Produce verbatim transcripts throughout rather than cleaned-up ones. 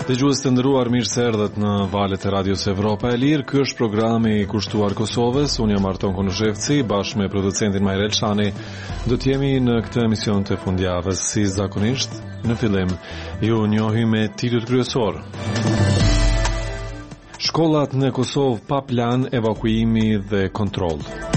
Dëgjues të nderuar, mirë se erdhët në valët e Radios Evropa e Lirë. Ky është programi i kushtuar Kosovës. Unë jam Arton Konushevci, bashkë me producentin Majrel Elshani. Do të jemi në këtë emision të fundjavës. Si zakonisht, në fillim ju njohim me titujt kryesor. Shkollat në Kosovë pa plan, evakuimi dhe kontroll.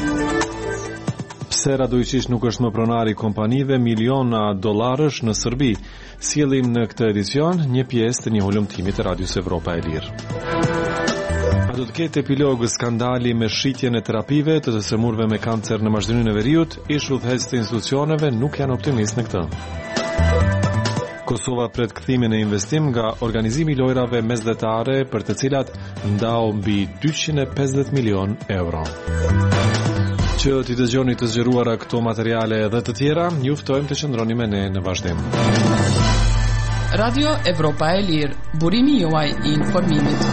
Pse Radojičić nuk është më pronar i kompanive miliona dollarësh në Serbi? Sjellim në këtë edicion një pjesë të një hulumtimi të Radios Evropa e Lirë. A do të ketë epilog skandali me shitjen e terapive të të semurve me kancer në Maqedoninë e Veriut? Ish udhëheqës të institucioneve nuk janë optimist në këtë. Kosova pret kthimin e investim nga organizimi i lojrave mesdhetare për të cilat ndau mbi dyqind e pesëdhjetë milion euro. Që t'i dëgjoni të zgjeruara këto materiale dhe të tjera, ju ftojmë të qëndroni me ne në vazhdim. Radio Evropa e Lirë, burimi juaj i informimit.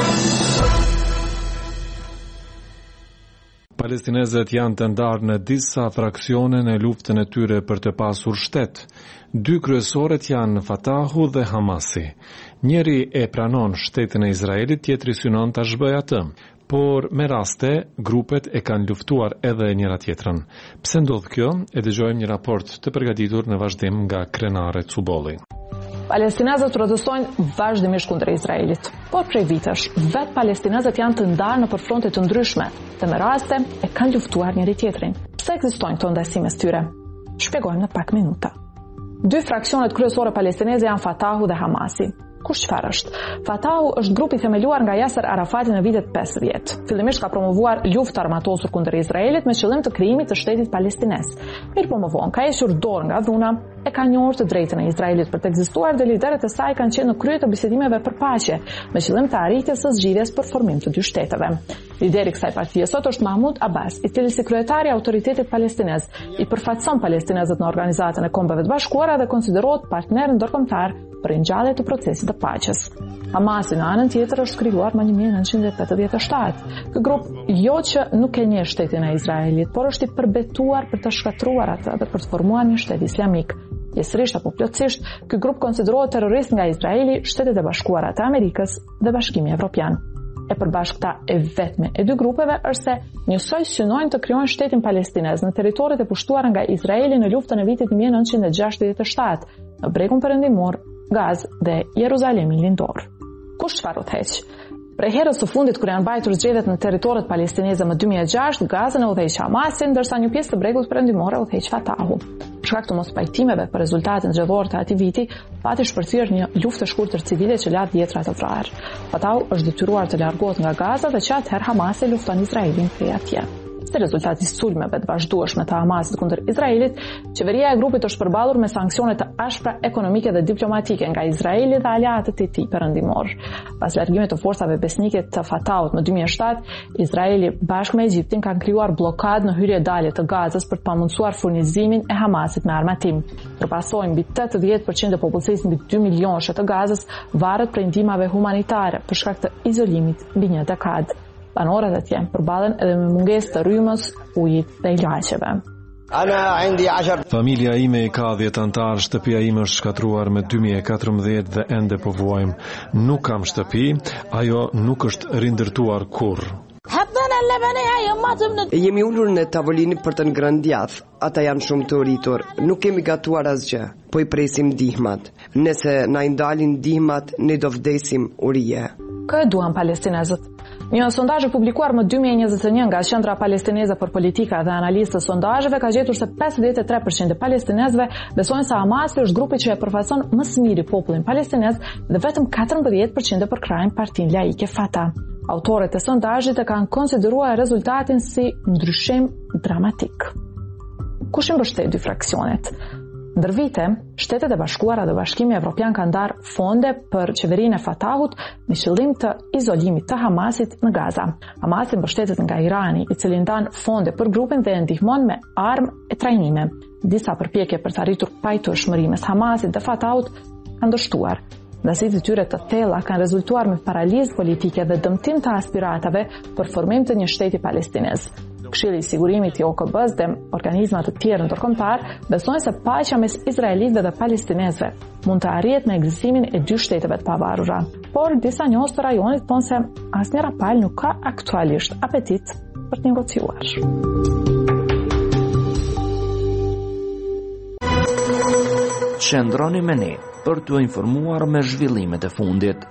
Palestinezët janë të ndarë në disa fraksione në luftën e tyre për të pasur shtet. Dy kryesorët janë Fatahu dhe Hamasi. Njëri e pranon shtetin e Izraelit, tjetri synon ta zhbëjë atë. Por me raste, grupet e kanë luftuar edhe njëra tjetrën. Pse ndodh kjo? E dëgjojmë një raport të përgatitur në vazhdim nga Krenare Cubolli. Palestinezët protestojnë vazhdimisht kundër Izraelit, por prej vitesh vetë palestinezët janë të ndarë në përfronte të ndryshme, dhe me raste e kanë luftuar njëri tjetrin. Pse ekzistojnë këto ndajsi mes tyre? Shpjegojmë në pak minuta. Dy fraksionet kryesore palestineze janë Fatahu dhe Hamasi. Kush çfarë është? Fatahu është grupi themeluar nga Yasser Arafati në vitet pesëdhjetë. Fillimisht ka promovuar luftë armatosur kundër Izraelit me qëllim të krijimit të shtetit palestinez. Mirë po më vonë ka hequr dorë nga dhuna, e ka njohur të drejtën e Izraelit për të ekzistuar dhe liderët e saj kanë qenë në krye të bisedimeve për paqe, me qëllim të arritjes së zgjidhjes për formim të dy shteteve. Lideri i kësaj partie sot është Mahmud Abbas, i cili si kryetari i autoritetit palestinez i përfaqëson palestinezët në Organizatën e Kombeve të Bashkuara dhe konsiderohet partner ndërkombëtar për ringjallje të procesit të paqes. Hamasi në anën tjetër është krijuar më një mijë e nëntëqind e pesëdhjetë e shtatë. Ky grup jo që nuk e njeh shtetin e Izraelit, por është i përbetuar për të shkatruar atë dhe për të formuar një shtet islamik. Pjesërisht apo plotësisht, ky grup konsiderohet terrorist nga Izraeli, Shtetet e Bashkuara të Amerikës dhe Bashkimi Evropian. E përbashkëta e vetme e dy grupeve është se njësoj synojnë të krijojnë shtetin palestinez në territoret e pushtuara nga Izraeli në luftën e vitit një mijë e nëntëqind e gjashtëdhjetë e shtatë, në bregun perëndimor, Gazë dhe Jeruzalemin lindor. Kush çfarë udhëheq? Prej herës së fundit kur janë mbajtur zgjedhjet në territoret palestineze më dy mijë e gjashtë, Gazën e udhëheq Hamasi, ndërsa një pjesë të bregut perëndimor e udhëheq Fatahu. Për shkak të mospajtimeve për rezultatin zgjedhor të atij viti, pati shpërthyer një luftë e shkurtër civile që la dhjetra të vrarë. Fatahu është detyruar të largohet nga Gaza dhe që atëherë Hamasi lufton Izraelin prej atje. Si rezultat i sulmeve të vazhdueshme të Hamasit kundër Izraelit, qeveria e grupit është përballur me sanksione të ashpra ekonomike dhe diplomatike nga Izraeli dhe aleatët e tij perëndimor. Pas largimit të forcave besnike të Fatahut në dy mijë e shtatë, Izraeli bashkë me Egjiptin kanë krijuar bllokadë në hyrje-dalje të Gazës për të pamundsuar furnizimin e Hamasit me armatim. Përpasojnë mbi tetëdhjetë përqind e popullsisë mbi dy milionësh të Gazës varet prej ndihmave humanitare për shkak të izolimit mbi një dekadë. Banorët atje përballen edhe me mungesë të rrymës, ujit dhe ilaqeve. Familja ime i ka dhjetë antar, shtëpia ime është shkatruar me dy mijë e katërmbëdhjetë dhe ende po vuajmë. Nuk kam shtëpi, ajo nuk është rindërtuar kurrë. Jemi ulur në tavolinë për të ngrëndjath. Ata janë shumë të rritur. Nuk kemi gatuar asgjë, po i presim ndihmat. Nëse na i ndalin ndihmat, ne do vdesim urije. Kë e duan palestinezët? Një sondazh e publikuar më dy mijë e njëzet e një nga Qendra Palestineze për Politika dhe Analizë të Sondazheve ka gjetur se pesëdhjetë e tre përqind e palestinezëve besojnë se Hamasi është grupi që e përfaqëson më së miri popullin palestinez dhe vetëm katërmbëdhjetë përqind e përkrajnë Partinë Laike Fatah. Autorët e sondazhit e kanë konsideruar rezultatin si ndryshim dramatik. Kush i mbështet dy fraksionet? Ndër vite, Shtetet e Bashkuara dhe Bashkimi Evropian kanë ndarë fonde për qeverinë e Fatahut me qëllim të izolimit të Hamasit në Gaza. Hamasi mbështetet nga Irani, i cili ndan fonde për grupin dhe e ndihmon me armë e trajnime. Disa përpjekje për të arritur pajtueshmëri mes Hamasit dhe Fatahut kanë dështuar. Ndasitë e tyre të thella kanë rezultuar me paralizë politike dhe dëmtim të aspiratave për formim të një shteti palestinez. Këshilli i Sigurimit i O K B-s dhe organizma të tjerë ndërkombëtar besojnë se paqja mes izraelitëve dhe palestinezëve mund të arrihet me ekzistimin e dy shteteve të pavarura. Por disa njohës të rajonit thonë se asnjëra palë nuk ka aktualisht apetit për të negociuar. Qëndroni me ne për t'u informuar me zhvillimet e fundit.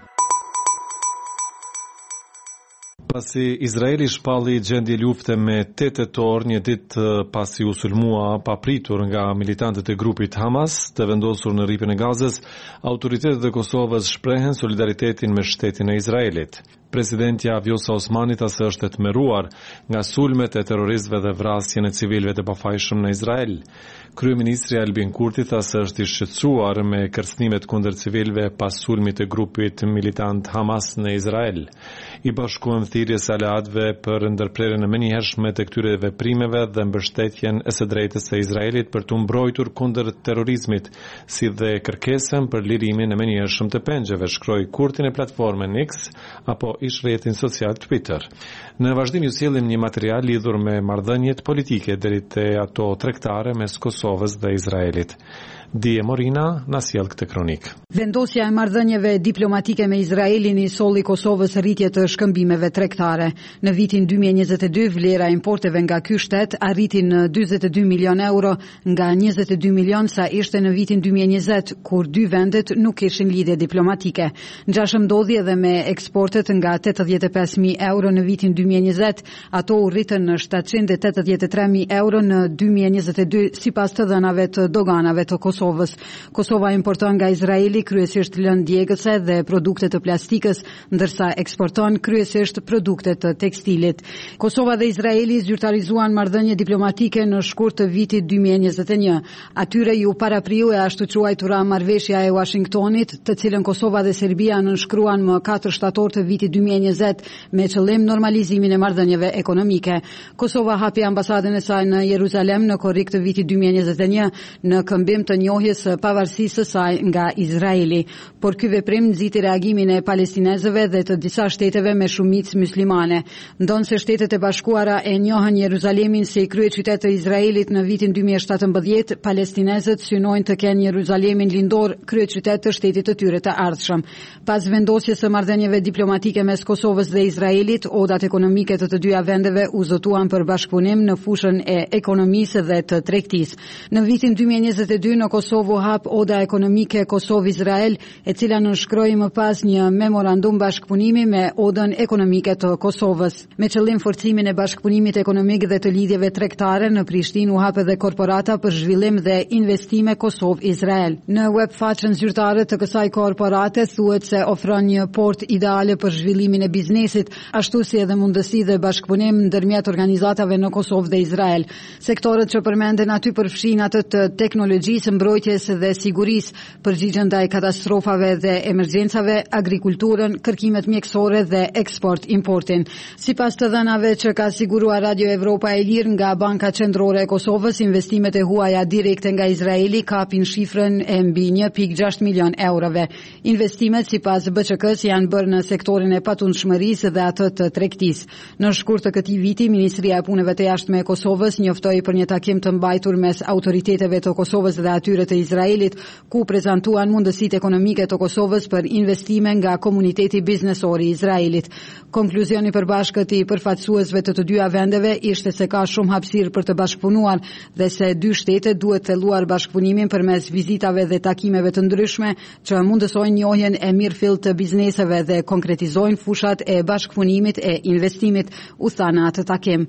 Pasi Izraeli shpalli gjendje lufte me tetë tetor, një ditë pasi u sulmua papritur nga militantët e grupit Hamas të vendosur në rripën e Gazës, autoritetet e Kosovës shprehen solidaritetin me shtetin e Izraelit. Presidentja Vjosa Osmani tha se është e tmerruar nga sulmet e terroristëve dhe vrasjen e civilëve të pafajshëm në Izrael. Kryeministri Albin Kurti tha se është i shqetësuar me kërcënimet kundër civilëve pas sulmit të grupit militant Hamas në Izrael. I bashkuan thirrjes aleatëve për ndërprerjen e menjëhershme të këtyre veprimeve dhe mbështetjen e së drejtës së Izraelit për të mbrojtur kundër terrorizmit, si dhe kërkesën për lirimin e menjëhershëm të pengjeve, shkroi Kurti në platformën X apo ish rrjetin social Twitter. Në vazhdim ju sjellim një material lidhur me marrëdhëniet politike deri te ato tregtare mes Kosovës dhe Izraelit. Dije Morina na sjell këtë kronik. Vendosja e marrëdhënieve diplomatike me Izraelin i solli Kosovës rritje të shkëmbimeve tregtare. Në vitin dy mijë e njëzet e dy vlera e importeve nga ky shtet arriti në dyzet e dy milion euro nga njëzet e dy milion sa ishte në vitin dy mijë e njëzet, kur dy vendet nuk kishin lidhje diplomatike. Ngjashëm ndodhi edhe me eksportet nga tetëdhjetë e pesë mijë euro në vitin dy mijë e njëzet, ato u rritën në shtatëqind e tetëdhjetë e tre mijë euro në dy mijë e njëzet e dy sipas të dhënave të doganave të Kosovës. Kosovës. Kosova importon nga Izraeli kryesisht lëndë djegëse dhe produkte të plastikës, ndërsa eksporton kryesisht produkte të tekstilit. Kosova dhe Izraeli zyrtarizuan marrëdhënie diplomatike në shkurt të vitit dy mijë e njëzet e një. Atyre ju parapriu e ashtu quajtura marrëveshja e Washingtonit, të cilën Kosova dhe Serbia nënshkruan më katër shtator të vitit dy mijë e njëzet me qëllim normalizimin e marrëdhënieve ekonomike. Kosova hapi ambasadën e saj në Jeruzalem në korrik të vitit dy mijë e njëzet e një në këmbim të njohjes së pavarësisë së saj nga Izraeli. Por ky veprim nxiti reagimin e palestinezëve dhe të disa shteteve me shumicë muslimane. Ndonse Shtetet e Bashkuara e njohën Jeruzalemin si kryeqytet të Izraelit në vitin dy mijë e shtatëmbëdhjetë, palestinezët synojnë të kenë Jeruzalemin lindor kryeqytet të shtetit të tyre të ardhshëm. Pas vendosjes së marrëdhënieve diplomatike mes Kosovës dhe Izraelit, odat ekonomike të të dyja vendeve u zotuan për bashkëpunim në fushën e ekonomisë dhe të tregtisë. Në vitin dy mijë e njëzet e dy në Kosovë hap oda ekonomike Kosovë-Izrael, e cila nënshkroi më pas një memorandum bashkëpunimi me odën ekonomike të Kosovës. Me qëllim forcimin e bashkëpunimit ekonomik dhe të lidhjeve tregtare, në Prishtinë u hap edhe korporata për zhvillim dhe investime Kosovë-Izrael. Në webfaqen zyrtare të kësaj korporate thuhet se ofron një port ideale për zhvillimin e biznesit, ashtu si edhe mundësi dhe bashkëpunim ndërmjet organizatave në Kosovë dhe Izrael. Sektorët që përmenden aty përfshin atë të teknologjisë, mbrojtjes dhe sigurisë, përgjigjen ndaj katastrofave dhe emergjencave, agrikulturën, kërkimet mjekësore dhe eksport-importin. Sipas të dhënave që ka siguruar Radio Evropa e Lirë nga Banka Qendrore e Kosovës, investimet e huaja direkte nga Izraeli kapin shifrën e mbi një pikë gjashtë milion eurove. Investimet sipas B Q K-s janë bërë në sektorin e patundshmërisë dhe atë të tregtisë. Në shkurt të këtij viti, Ministria e Punëve të Jashtme e Kosovës njoftoi për një takim të mbajtur mes autoriteteve të Kosovës dhe atyre të Izraelit, ku prezantuan mundësitë ekonomike të Kosovës për investime nga komuniteti biznesor i Izraelit. Konkluzioni përbashkët i përfaqësuesve të të dyja vendeve ishte se ka shumë hapësirë për të bashkëpunuar dhe se dy shtetet duhet thelluar bashkëpunimin përmes vizitave dhe takimeve të ndryshme që mundësojnë njohjen e mirëfillt të bizneseve dhe konkretizojnë fushat e bashkëpunimit e investimit, u tha në atë takim.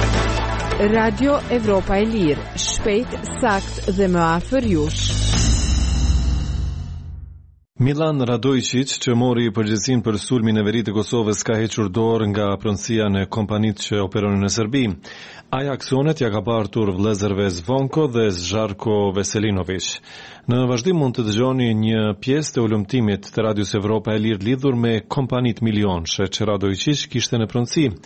Radio Evropa e Lirë, shpejt, sakt dhe më afër jush. Milan Radojčić, që mori përgjegjësinë për sulmin e veri të Kosovës, ka hequr dorë nga pronësia në kompanitë që operonin në Serbi. Ai aksionet ja ka bartur vëllezërve Zvonko dhe Zharko Veselinović. Në vazhdim mund të dëgjoni një pjesë të ulëmtimit të Radios Evropa e Lirë lidhur me kompanitë milionshë që Radojčić kishte në pronësi.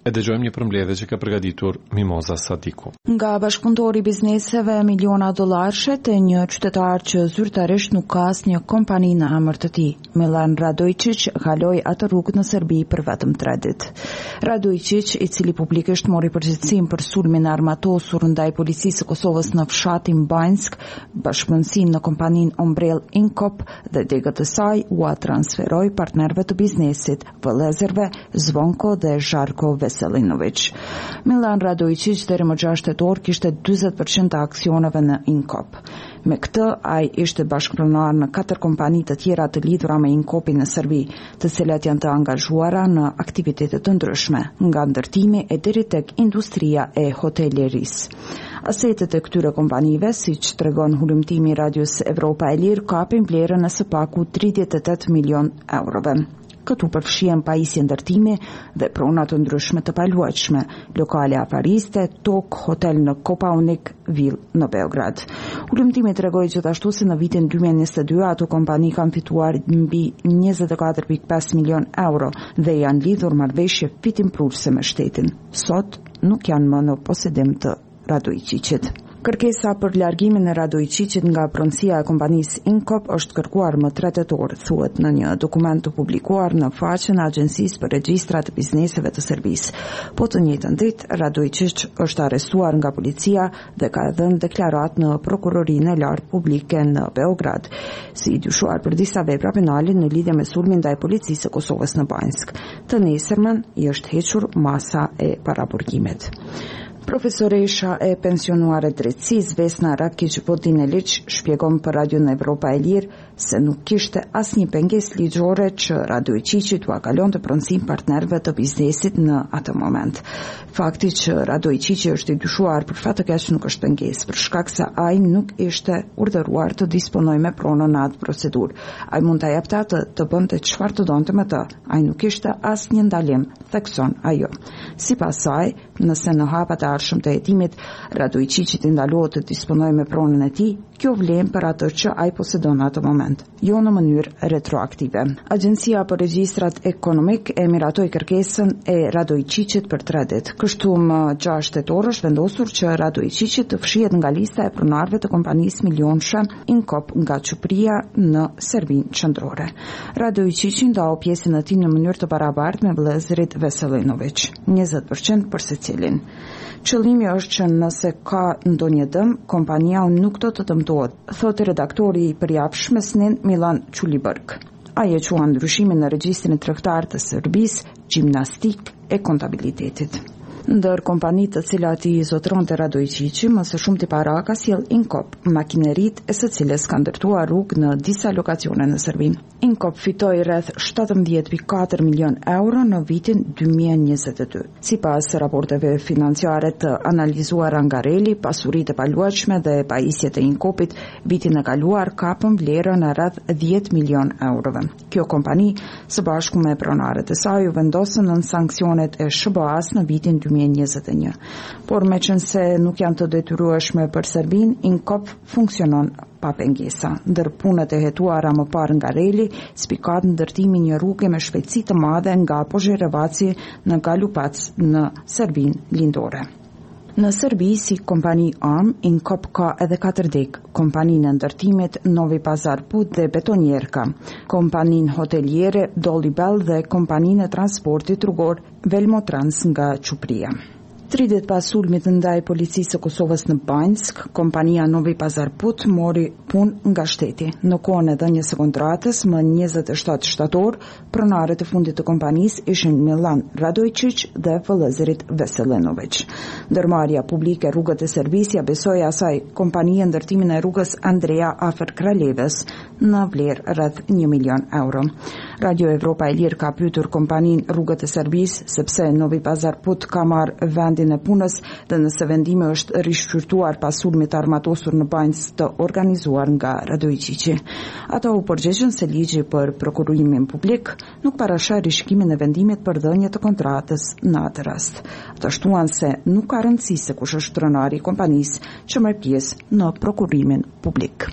E dëgjojmë një përmbledhje që ka përgatitur Mimoza Sadiku. Nga bashkëpunëtori i bizneseve miliona dollarësh të një qytetar që zyrtarisht nuk ka asnjë kompani në emër të tij. Milan Radojčić kaloi atë rrugë në Serbi për vetëm tre ditë. Radojčić, i cili publikisht mori përgjegjësinë për sulmin armatosur ndaj policisë së Kosovës në fshatin Banjsk, bashkëpunësinë në kompaninë Ombrell Inkop dhe degët e saj u transferoi partnerëve të biznesit, vëllezërve Zvonko dhe Žarko Veselinović. Milan Radojčić deri më gjashtë tetor kishte dyzet përqind të aksioneve në Inkop. Me këtë, ai ishte bashkëpronar në katër kompani të tjera të lidhura me Inkopin në Serbi, të cilat janë të angazhuara në aktivitete të ndryshme, nga ndërtimi e deri tek industria e hotelierisë. Asetet e këtyre kompanive, siç tregon hulumtimi i Radios Evropa e Lirë, kapin vlerën e së paku tridhjetë e tetë milion eurove. Këtu përfshihen pajisje ndërtimi dhe prona të ndryshme të paluajtshme, lokale afariste, tok, hotel në Kopaonik Ville në Beograd. Hulumtimi tregoi gjithashtu se në vitin dy mijë e njëzet e dy ato kompani kanë fituar mbi njëzet e katër pikë pesë milion euro dhe janë lidhur marrëveshje fitimprurse me shtetin. Sot nuk janë më në posedim të Radojčićit. Kërkesa për largimin e Radojčićit nga pronësia e kompanisë Inkop është kërkuar më tre tetor, thuhet në një dokument të publikuar në faqen e Agjencisë për Regjistra të Bizneseve të Serbisë. Po të njëjtën ditë, Radojčić është arrestuar nga policia dhe ka dhënë deklarat në prokurorinë e lartë publike në Beograd, si i dyshuar për disa vepra penale në lidhje me sulmin ndaj policisë së Kosovës në Banjsk. Të nesërmen i është hequr masa e paraburgimit. Profesoresha e pensionuar e drejtësisë Vesna Rakić Vodinelić shpjegon për Radion Evropa e Lirë se nuk kishte asnjë pengesë ligjore që Radojčićit t'ua kalonte pronësinë partnerëve të biznesit në atë moment. Fakti që Radojčići është i dyshuar për fat të keq nuk është pengesë, për shkak se ai nuk ishte urdhëruar të disponojë me pronën në atë procedurë. Ai mund ta jepte atë të bënte çfarë të donte me të. Ai nuk kishte asnjë ndalim, thekson ajo. Sipas saj, nëse në hapat e ardhshëm të hetimit Radojčićit i ndalohet të disponojë me pronën e tij, kjo vlen për atë që ai posedon në atë moment, jo në mënyrë retroaktive. Agjencia për Regjistrat Ekonomik e miratoi kërkesën e Radojčićit për tre ditë. Kështu më gjashtë tetor është vendosur që Radojčićit të fshihet nga lista e pronarëve të kompanisë milionshë Inkop nga Çupria në Serbinë qendrore. Radojčići ndau pjesën e tij në mënyrë të barabartë me vëllezërit Veselinović, njëzet përqind për secilin. Qëllimi është që nëse ka ndonjë dëm, kompania nuk do të dëmtohet, thotë redaktori i përjapshëm Snin Milan Çuliberg. Ai e quan ndryshimin në regjistrin tregtar të Serbisë, gjimnastik e kontabilitetit. Ndër kompanitë të cilat i zotronte Radojčići, më së shumti para ka sjell Inkop, makineritë e së cilës ka ndërtuar rrugë në disa lokacione në Serbi. Inkop fitoi rreth shtatëmbëdhjetë pikë katër milion euro në vitin dy mijë e njëzet e dy. Sipas raporteve financiare të analizuara nga Reli, pasuritë e paluajtshme dhe pajisjet e Inkopit vitin e kaluar kapën vlerën e rreth dhjetë milion eurove. Kjo kompani, së bashku me pronarët e saj, u vendosën në sanksionet e sh b a-s në vitin dy mijë e njëzet e një. Por me qënëse nuk janë të detyrueshme për Serbinë, Inkop funksionon pa pengesa. Ndër punët e hetuara më parë nga Reli, spikat ndërtimi një rrugë me shpejtësi të madhe nga Požarevaci në Galupac në Serbinë lindore. Në Serbi, si kompani Arm, Inkop ka edhe katër degë, kompaninë e ndërtimit Novi Pazar Put dhe Betonjerka, kompaninë hoteliere Dolly Bell dhe kompaninë e transportit rrugor Velmotrans nga Çupria. Tri ditë pas sulmit ndaj policisë së Kosovës në Banjsk, kompania Novi Pazar Put mori punë nga shteti. Në kohën e dhënies së kontratës më njëzet e shtatë shtator, pronarët e fundit të kompanisë ishin Milan Radojčić dhe vëllezërit Veselinović. Ndërmarrja publike Rrugët e Serbisë ja besoi asaj kompanie ndërtimin e rrugës Andrea afër Kralevës në vlerë rreth një milion euro. Radio Evropa e Lirë ka pyetur kompaninë Rrugët e Serbisë sepse Novi Pazar Put ka marrë vendin e punës dhe nëse vendimi është rishqyrtuar pas sulmit armatosur në Banjsk të organizuar nga Radojčići. Ata u përgjigjën se ligji për prokurimin publik nuk parashë rishkimin e vendimit për dhënie të kontratës në atë rast. Ata shtuan se nuk ka rëndësi se kush është pronari i kompanisë që merr pjesë në prokurimin publik.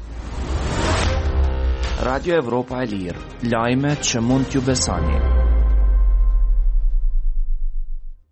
Radio Evropa e Lirë, lajme që mund t'ju besoni.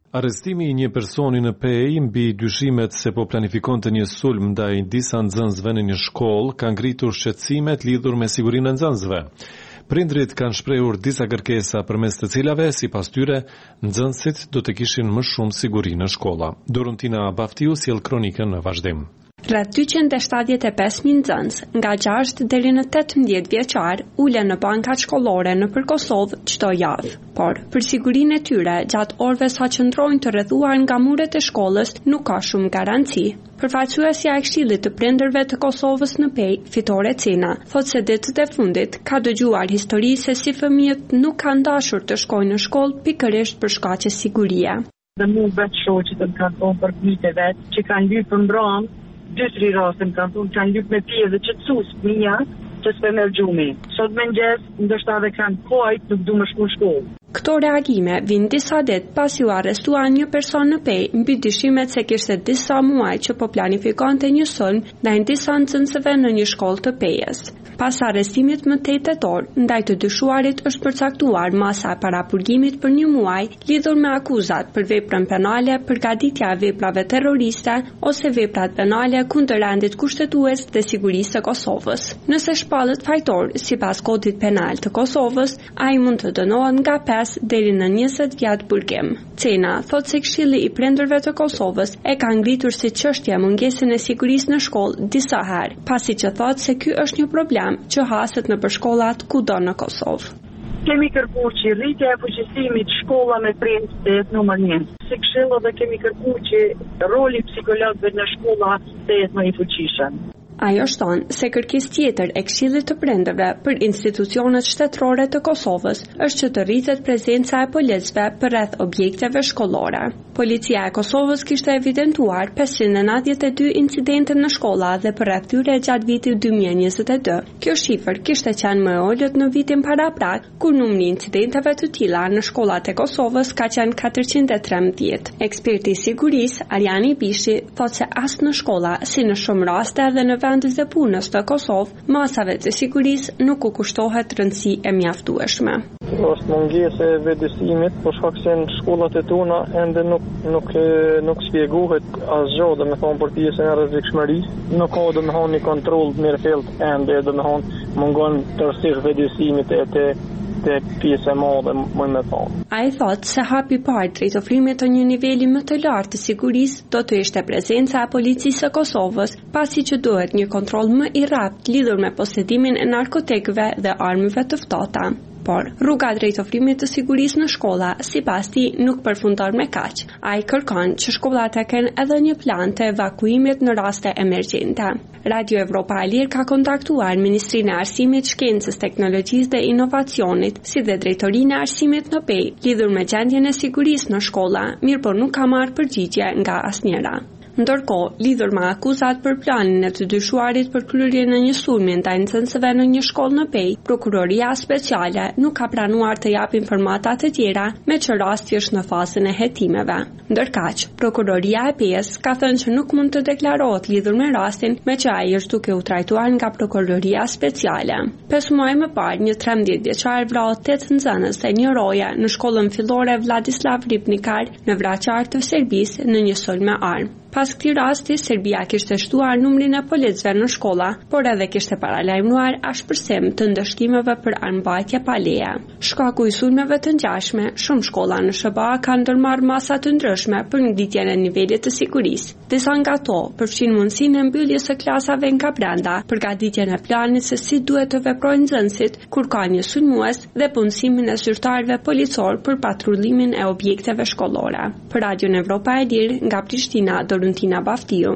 Arrestimi i një personi në Pej mbi dyshimet se po planifikonte një sulm ndaj disa nxënësve në një shkollë ka ngritur shqetësimet lidhur me sigurinë e nxënësve. Prindrit kanë shprehur disa kërkesa përmes të cilave, sipas tyre, nxënësit do të kishin më shumë siguri në shkolla. Dorontina Baftiu sjell kronikën në vazhdim. Rreth dyqind e shtatëdhjetë e pesë mijë nxënës nga gjashtë deri në tetëmbëdhjetë vjeçar ulen në bankat shkollore nëpër Kosovë çdo javë. Por, për sigurinë e tyre, gjatë orëve sa qëndrojnë të rrethuar nga muret e shkollës, nuk ka shumë garanci. Përfaqësuesja e Këshillit të Prindërve të Kosovës në Pej, Fitore Cena, thotë se ditët e fundit ka dëgjuar histori se si fëmijët nuk kanë dashur të shkojnë në shkollë pikërisht për shkaqe sigurie. Dhe mu vetë shoqet më kanë thonë për fëmijët e vet që kanë lypë mbrëm, dy tri raste më kanë thonë kanë lypë me pije dhe qetësues fëmija që s'pe merr gjumi. Sot mëngjes ndoshta edhe kanë kohë nuk du më shku në shkollë. Këto reagime vinë disa ditë pasi u arrestuar një person në Pej mbi dyshimet se kishte disa muaj që po planifikonte një sulm ndaj disa nxënësve në një shkollë të Pejës. Pas arrestimit më tetë tetor, ndaj të dyshuarit është përcaktuar masa e parapurgimit për një muaj lidhur me akuzat për veprën penale, përgatitja e veprave terroriste ose veprat penale kundër rendit kushtetues dhe sigurisë së Kosovës. Nëse shpallet fajtor sipas kodit penal të Kosovës, ai mund të dënohet nga pesë deri në njëzet vjet burgim. Cena thotë se Këshilli i Prindërve të Kosovës e ka ngritur si çështje mungesën e sigurisë në shkollë disa herë, pasi që thotë se ky është një problem që haset në përshkollat kudo në Kosovë. Kemi kërkuar që rritja e fuqësimit shkolla me prind të jetë numër një. Si këshill edhe kemi kërkuar që roli psikologëve në shkolla të jetë më i fuqishëm. Ajo shton se kërkesë tjetër e Këshillit të Prindërve për institucionet shtetërore të Kosovës është që të rritet prezenca e policëve përreth objekteve shkollore. Policia e Kosovës kishte evidentuar pesëqind e nëntëdhjetë e dy incidente në shkolla dhe përreth tyre gjatë vitit dy mijë e njëzet e dy. Kjo shifër kishte qenë më e ulët në vitin paraprak, kur numri i incidenteve të tilla në shkollat e Kosovës ka qenë katërqind e trembëdhjetë. Eksperti i sigurisë, Arjani Bishi, thotë se as në shkolla, si në shumë raste edhe në vendet e punës të Kosovë, masave të sigurisë nuk u kushtohet rëndësi e mjaftueshme. Është mungesë e vetësimit, por shkak se në shkollat e tona ende nuk nuk nuk shpjegohet asgjë, domethënë për pjesën e rrezikshmërisë, nuk ka domethënë një kontroll mirëfillt ende, domethënë mungon tërësisht vetësimit e të të pjesë e madhe më me thonë. Ai thotë se hapi i parë drejt ofrimit të një niveli më të lartë të sigurisë do të ishte prezenca e policisë së Kosovës, pasi që duhet një kontroll më i rraptë lidhur me posedimin e narkotikëve dhe armëve të ftohta. Por rruga drejt ofrimit të sigurisë në shkolla, sipas tij, nuk përfundon me kaq. Ai kërkon që shkollat të kenë edhe një plan të evakuimit në raste emergjente. Radio Evropa e Lirë ka kontaktuar Ministrinë e Arsimit, Shkencës, Teknologjisë dhe Inovacionit, si dhe Drejtorinë e Arsimit në Pej, lidhur me gjendjen e sigurisë në shkolla, mirë por nuk ka marrë përgjigje nga asnjëra. Ndërkohë, lidhur me akuzat për planin e të dyshuarit për kryerjen e një sulmi ndaj nxënësve në një shkollë në Pej, Prokuroria Speciale nuk ka planuar të japë informata të tjera, me që rasti është në fazën e hetimeve. Ndërkaq, Prokuroria e Pejës ka thënë që nuk mund të deklarohet lidhur me rastin, me që ai është duke u trajtuar nga Prokuroria Speciale. Pesë muaj më parë, një trembëdhjetë vjeçar vrau tetë nxënës e një roje në shkollën fillore Vladislav Ribnikar në Vraçar të Serbisë në një sulm me armë. Pas këtij rasti, Serbia kishte shtuar numrin e policëve në shkolla, por edhe kishte paralajmëruar ashpërsim të ndëshkimeve për armbajtje pa leje. Shkaku i sulmeve të ngjashme, shumë shkolla në S B A kanë ndërmarrë masa të ndryshme për ngritjen e nivelit të sigurisë. Disa nga ato përfshin mundësinë e mbylljes së klasave nga brenda, përgatitjen e planit se si duhet të veprojnë nxënësit kur ka një sulmues dhe punësimin e zyrtarëve policor për patrullimin e objekteve shkollore. Për Radion Evropa e Lirë, nga Prishtina, Dorontina Baftiu.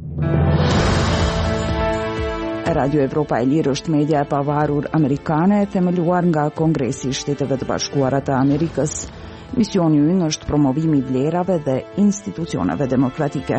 Radio Evropa e Lirë është media e pavarur amerikane e themeluar nga Kongresi i Shteteve të Bashkuara të Amerikës. Misioni i ynë është promovimi i vlerave dhe institucioneve demokratike.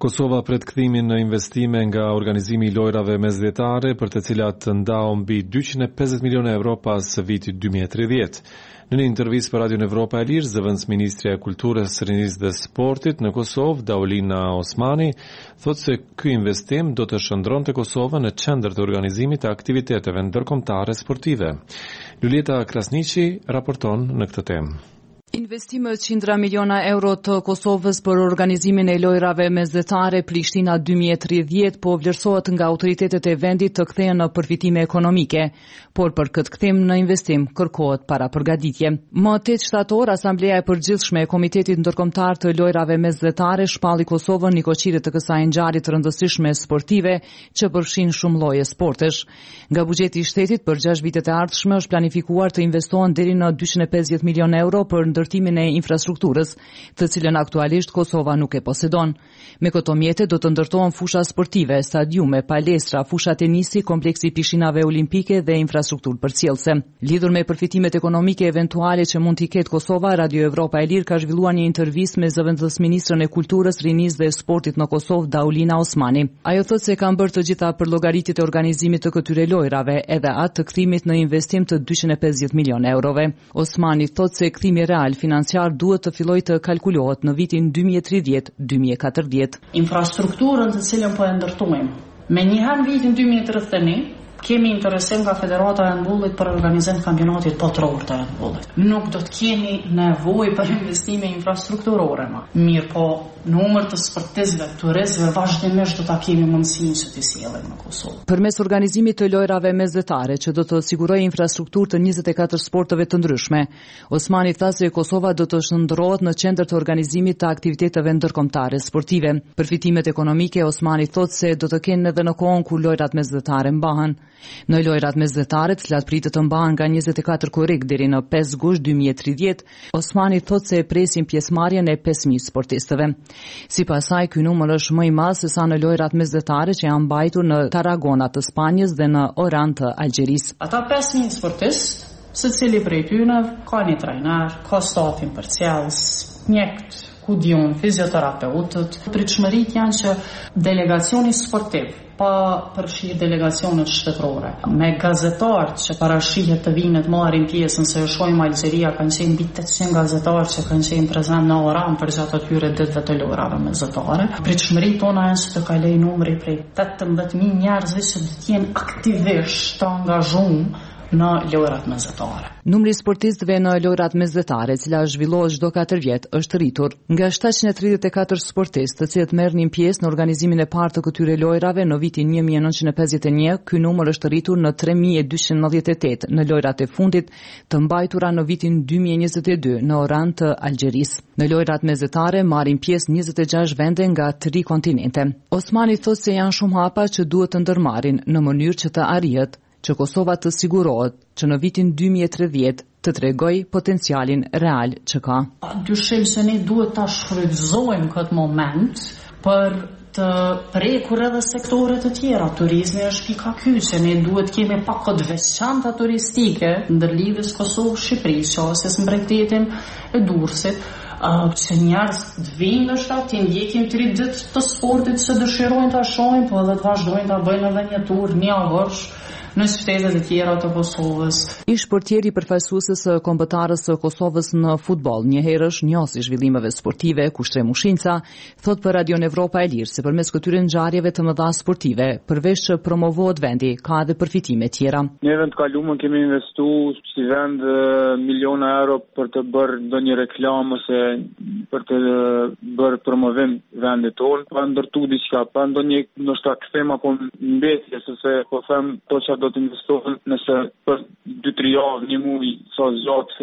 Kosova pret kthimin në investime nga organizimi i lojrave mesdhetare, për të cilat ndau mbi dyqind e pesëdhjetë milionë euro pas vitit dy mijë e tridhjetë. Në një intervistë për Radio Evropa e Lirë, zëvendësministrja e Kulturës, Rinisë dhe Sportit në Kosovë, Daulina Osmani, thotë se ky investim do të shndronte Kosovën në qendër të organizimit të aktiviteteve ndërkombëtare sportive. Lulieta Krasniqi raporton në këtë temë. Investimet qindra miliona euro të Kosovës për organizimin e lojrave mesdhetare Prishtina dy mijë e tridhjetë po vlerësohet nga autoritetet e vendit të kthehen në përfitime ekonomike, por për këtë kthim në investim kërkohet para përgatitje. Më tetë shtator, Asambleja e Përgjithshme e Komitetit Ndërkombëtar të Lojrave Mesdhetare shpalli Kosovën në koqire të kësaj ngjarje të rëndësishme sportive që përfshin shumë lloje sportesh. Nga buxheti i shtetit për gjashtë vitet e ardhshme është planifikuar të investohen deri në dyqind e pesëdhjetë milionë euro për ndërtimin e infrastrukturës, të cilën aktualisht Kosova nuk e posedon. Me këto mjete do të ndërtohen fusha sportive, stadiume, palestra, fusha tenisi, kompleksi pishinave olimpike dhe infrastrukturë përcjellëse. Lidhur me përfitimet ekonomike eventuale që mund t'i ketë Kosova, Radio Evropa e Lirë ka zhvilluar një intervistë me zëvendësministrën e Kulturës, Rinisë dhe Sportit në Kosovë, Daulina Osmani. Ajo thotë se kanë bërë të gjitha përllogaritit e organizimit të këtyre lojrave, edhe atë të kthimit në investim të dyqind e pesëdhjetë milionë eurove. Osmani thotë se kthimi real financiar duhet të fillojë të kalkulohet në vitin dy mijë e tridhjetë dy mijë e katërdhjetë. Infrastrukturën të cilën po e ndërtojmë. Me njëherë vitin dy mijë e tridhjetë e një kemi interesim nga Federata e Handbollit për organizim kampionatit botror të handbollit. Nuk do të kemi nevojë për investime infrastrukturore më. Mirë, po numër të sportistëve, turistëve vazhdimisht do ta kemi mundësinë që të sjellim në Kosovë. Përmes organizimit të lojrave mesdhetare që do të sigurojë infrastrukturë të njëzet e katër sporteve të ndryshme, Osmani tha se Kosova do të shndërrohet në qendër të organizimit të aktiviteteve ndërkombëtare sportive. Përfitimet ekonomike, Osmani thotë se do të kenë edhe në kohën kur lojrat mesdhetare mbahen. Në lojrat mesdhetare, të cilat pritet të mbahen nga njëzet e katër korrik deri në pesë gusht dy mijë e tridhjetë, Osmani thotë se e presin pjesëmarrjen e pesë mijë sportistëve. Sipas saj, ky numër është më i madh se sa në lojrat mesdhetare që janë mbajtur në Tarragona të Spanjës dhe në Oran të Algjerisë. Ata pesë mijë sportistë, secili prej tyre ka një trajner, ka stafin përcjellës, mjekët, ku diun, fizioterapeutët. Pritshmëritë janë që delegacioni sportiv pa përfshirë delegacionet shtetërore, me gazetarët që parashihet të vinë të marrin pjesën, se e shohim Algjeria kanë qenë mbi tetëqind gazetarë që kanë qenë prezant në Oran për gjatë atyre ditëve të lojrave mesdhetare. Pritshmëritë tona janë se të kalojë numri prej tetëmbëdhjetë mijë njerëzve që do të jenë aktivisht të angazhuar në lojrat mesdhetare. Numri i sportistëve në lojrat mesdhetare, e cila zhvillohet çdo katër vjet, është rritur nga shtatëqind e tridhjetë e katër sportistë, të cilët merrnin pjesë në organizimin e parë të këtyre lojrave në vitin një mijë e nëntëqind e pesëdhjetë e një. Ky numër është rritur në tre mijë e dyqind e nëntëdhjetë e tetë në lojrat e fundit të mbajtura në vitin dy mijë e njëzet e dy në Oran të Algjerisë. Në lojrat mesdhetare marrin pjesë njëzet e gjashtë vende nga tri kontinente. Osmani thotë se janë shumë hapa që duhet të ndërmarrin në mënyrë që të arrihet që Kosova të sigurohet që në vitin dy mijë e tridhjetë të tregoj potencialin real që ka. Dyshim se ne duhet ta shfrytëzojmë këtë moment për të prekur edhe sektore të tjera. Turizmi është pika kyçe, ne duhet kemi pak këtë veçanta turistike ndërlidhjes Kosovë-Shqipërisë, qoftë në mbretërin e Durrësit, uh, që njerëz të vinë në shtat, të ndjekin tri ditë të sportit që dëshirojnë ta shohin, po edhe të vazhdojnë ta bëjnë edhe një tur një javësh në shtetet e tjera të Kosovës. Ish portieri përfaqësues së kombëtarës së Kosovës në futboll, një herësh njohës zhvillimeve sportive, Kushtre Mushinca, thot për Radio Evropa e Lirë se përmes këtyre ngjarjeve të mëdha sportive, përveç që promovohet vendi, ka edhe përfitime tjera. Në vend kaluar kemi investuar si vend miliona euro për të bërë ndonjë reklam ose për të bërë promovim vendit tonë, pa ndërtu diçka, pa ndonjë ndoshta kthema apo mbetje, sepse po them to që do të investohen nëse për dy tre javë, një muaj, sa zgjat,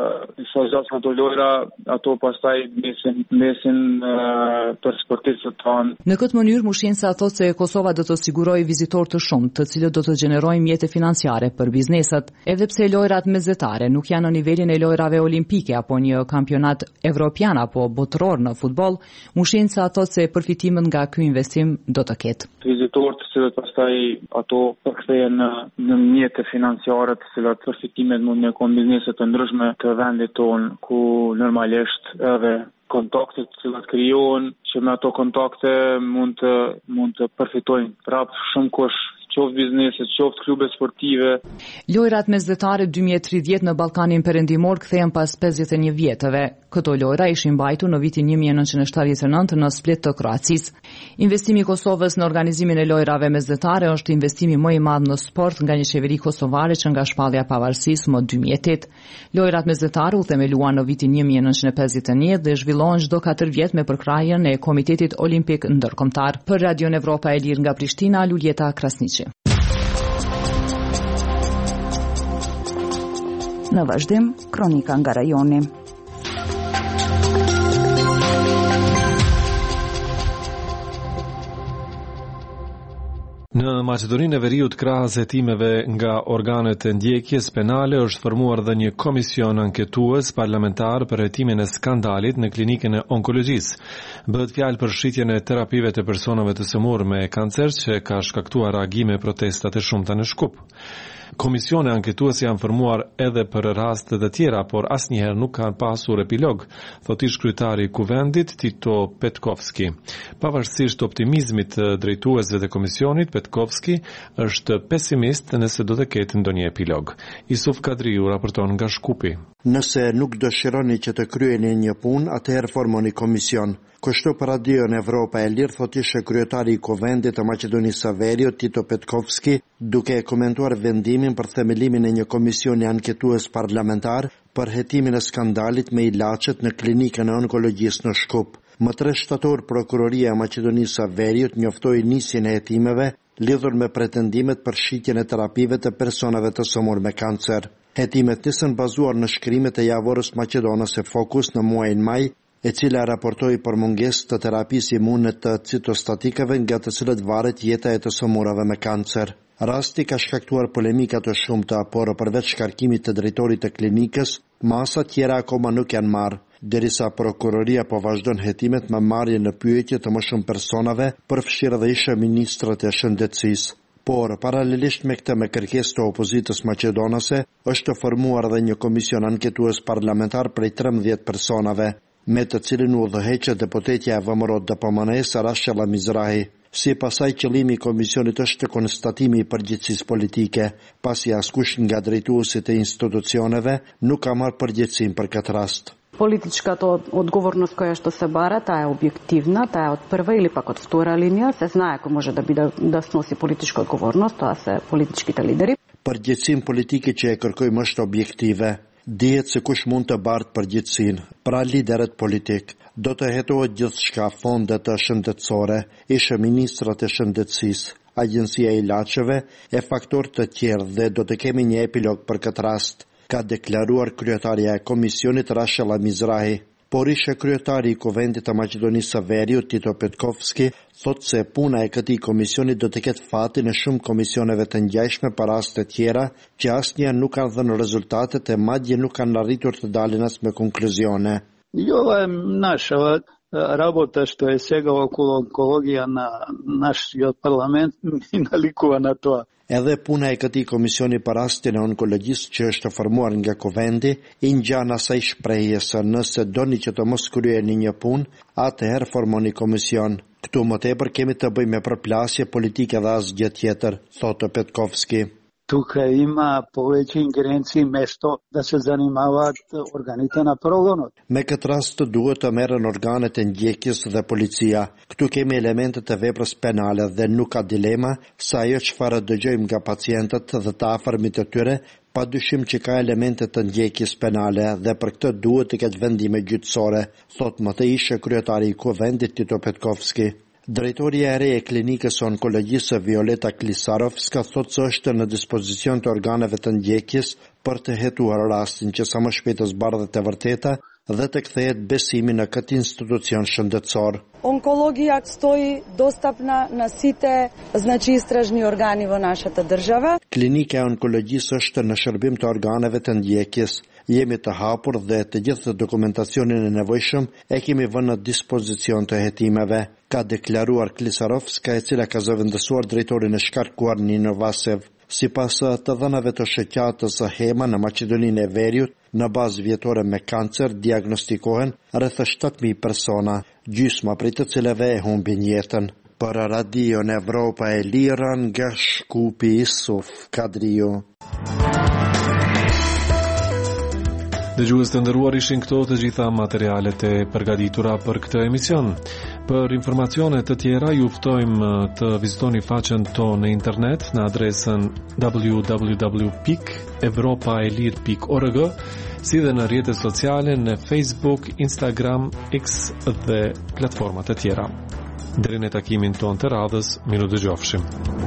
sa zgjat ato lojra, ato pastaj mesin mesin për sportistët tanë. Në këtë mënyrë Mushinca thotë se Kosova do të sigurojë vizitorë të shumtë, të cilët do të gjenerojnë mjete financiare për bizneset. Edhe pse lojrat mesdhetare nuk janë në nivelin e lojrave olimpike apo një kampionat evropian apo botror në futboll, Mushinca thotë se përfitimet nga ky investim do të ketë. Vizitorët të cilët pastaj ato përkthehen në, në mjete financiare të cilat përfitimet mund të konë biznese të ndryshme të vendit tonë, ku normalisht edhe kontaktet që cilat krijohen, që me ato kontakte mund të mund të përfitojnë prap shumë kush, qoftë bizneset, qoftë klube sportive. Lojrat mesdhetare dy mijë e tridhjetë në Ballkanin Perëndimor kthehen pas pesëdhjetë e një vjetëve. Këto lojra ishin mbajtur në vitin një mijë e nëntëqind e shtatëdhjetë e nëntë në Split të Kroacisë. Investimi i Kosovës në organizimin e lojrave mesdhetare është investimi më i madh në sport nga një qeveri kosovare që nga shpallja e pavarësisë më dy mijë e tetë. Lojrat mesdhetare u themeluan në vitin një mijë e nëntëqind e pesëdhjetë e një dhe zhvillohen çdo katër vjet me përkrahjen e Komitetit Olimpik Ndërkombëtar. Për Radion Evropa e Lirë nga Prishtina, Luljeta Krasniqi. Në vazhdim, kronika nga rajoni. Në Maqedoninë e Veriut, krahas hetimeve nga organet e ndjekjes penale, është formuar dhe një komision anketues parlamentar për hetimin e skandalit në klinikën e onkologjisë. Bëhet fjalë për shitjen e terapive të personave të sëmurë me kancer që ka shkaktuar reagime protestat e shumta në Shkup. Komisione anketuese janë formuar edhe për raste të tjera, por asnjëherë nuk kanë pasur epilog, thot ish kryetari i Kuvendit Tito Petkovski. Pavarësisht optimizmit të drejtuesve të komisionit, Petkovski është pesimist nëse do të ketë ndonjë epilog. Isuf Kadriu raporton nga Shkupi. Nëse nuk dëshironi që të kryeni një punë, atëherë formoni komision. Kështu për Radion Evropa e Lirë, thot ishte kryetari i Kuvendit të Maqedonisë së Veriut Tito Petkovski, duke komentuar vendimin për themelimin e një komisioni anketues parlamentar për hetimin e skandalit me ilaçet në klinikën e onkologjisë në Shkup. Më tre shtator, Prokuroria e Maqedonisë së Veriut njoftoi nisjen e hetimeve lidhur me pretendimet për shitjen e terapive të personave të sëmurë me kancer. Hetimet nisën bazuar në shkrimet e javorës maqedonase Focus në muajin maj, e cila raportoi për mungesë të terapisë imune të citostatikave nga të cilët varet jeta e të sëmurave me kancer. Rasti ka shkaktuar polemika të shumta, por përveç shkarkimit të drejtorit të klinikës, masa tjera akoma nuk janë marrë, derisa prokuroria po vazhdon hetimet me marrje në pyetje të më shumë personave, përfshirë dhe ishe ministrat e shëndetësisë. Por, paralelisht me këtë me kërkesë të opozitës maqedonase, është formuar dhe një komision anketues parlamentar prej trembëdhjetë personave, me të cilin u udhëheqet deputetja e V M R O D P M N-s Rashela Mizrahi. Si pasaj, qëllimi i komisionit është konstatimi i përgjegjësisë politike, pasi askush nga drejtuesit e institucioneve nuk ka marrë përgjegjësinë për këtë rast. Политическата отговорност која што се бара, таа е објективна, таа е од прва или пак од втора линија, се знае кој може да биде да сноси политичка одговорност, тоа се политичките лидери. Përgjegjësinë politike që e kërkojmë është objektive. Dihet se kush mund të bartë përgjegjësinë, pra liderët politik. Do të hetohet gjithçka, fondet të shëndetësore, ishe ministrat e shëndetësisë, agjencia e ilaçeve e faktorë të tjerë dhe do të kemi një epilog për këtë rast, ka deklaruar kryetaria e komisionit Rashela Mizrahi. Por ishe kryetari i Kuvendit të Maqedonisë së Veriut Tito Petkovski thot se puna e këtij komisioni do të ketë fatin e shumë komisioneve të ngjashme për raste tjera që asnjë nuk kanë dhënë rezultatet e madje nuk kanë arritur të dalin as me konkluzione. Jo е наша работа што е сега околу онкологија на нашиот парламент и наликува на тоа. Edhe puna e këtij komisioni për rastin e onkologjisë që është formuar nga Kuvendi i ngjan asaj shprehje se nëse doni që të mos kryeni një punë, atëherë formoni komision. Këtu më tepër kemi të bëjmë me përplasje politike dhe asgjë tjetër, thotë Petkovski. Тука има повеќе ингеренции место да се занимаваат органите на прогонот. Me këtë rast duhet të merren organet e ndjekjes dhe policia. Këtu kemi elemente të veprës penale dhe nuk ka dilema se ajo çfarë dëgjojmë nga pacientët dhe të afërmit të tyre, padyshim që ka elemente të ndjekjes penale dhe për këtë duhet të ketë vendime gjyqësore, thot më të ishe kryetari i Kuvendit Tito Petkovski. Drejtoria e re e klinikës onkologjisë Violeta Klisarovska thot se është në dispozicion të organeve të ndjekjes për të hetuar rastin që sa më shpejt të zbardhet e vërteta dhe të kthehet besimi në këtë institucion shëndetësor. Онкологија стои достапна на сите значи истражни органи во нашата држава. Klinika e onkologjisë është në shërbim të organeve të ndjekjes. Jemi të hapur dhe të gjithë dokumentacionin e nevojshëm e kemi vënë në dispozicion të hetimeve, ka deklaruar Klisarovska, e cila ka zëvendësuar drejtorin e shkarkuar Nino Vasev. Sipas të dhënave të shoqatës HEMA në Maqedoninë e Veriut, në bazë vjetore me kancer diagnostikohen rreth shtatë mijë persona, gjysma prej të cilëve e humbin jetën. Për Radion Evropa e Lirë nga Shkupi Isuf Kadriu. Dëgjues të nderuar, ishin këto të gjitha materialet e përgatitura për këtë emision. Për informacione të tjera ju ftojmë të vizitoni faqen tonë në internet në adresën w w w pikë evropaelir pikë org, si dhe në rrjetet sociale në Facebook, Instagram, X dhe platformat e tjera. Deri në takimin tonë të radhës, miru dëgjofshim.